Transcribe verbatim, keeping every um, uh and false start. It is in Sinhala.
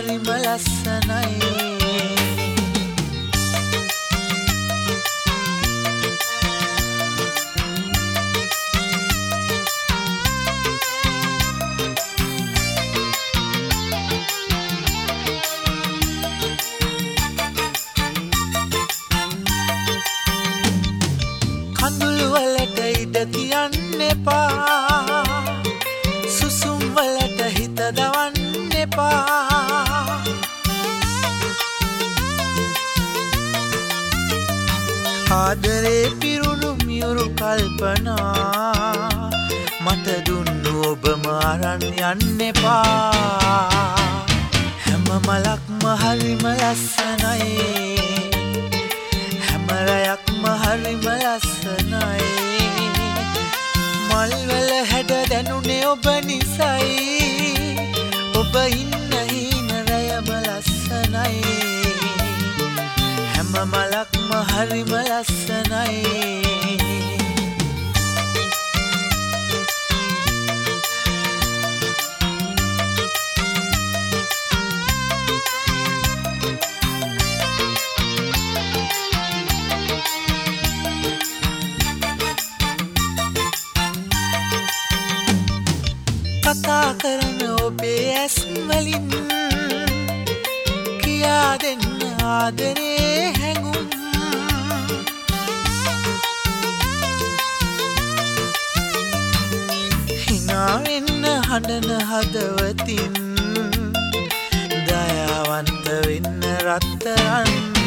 හරිම ලස්සනයි. කඳුළු වලට ඉඩ තියන්න එපා, සුසුම් වලට හිත දවන්න එපා. ආදරේ පිරුණු මියුරු කල්පනා මට දුන්නු ඔබම අරන් යන්න එපා. හැම මලක්ම හරිම ලස්සනයි, හැම රැයක්ම හරිම ලස්සනයි. මල්වල හැඩ දැනුනේ ඔබ නිසයි, ඔබ ඉන්න හින රැයම ලස්සනයි. හැම මලක්ම හරිම ලස්සනයි. කතා කරන ඔබේ ඇස් වලින් කියා දෙන්න ආදරේ හැඟුම්. හිනා වෙන්න හඬන හදවතින් දයාවන්ත වෙන්න රත්තරන්.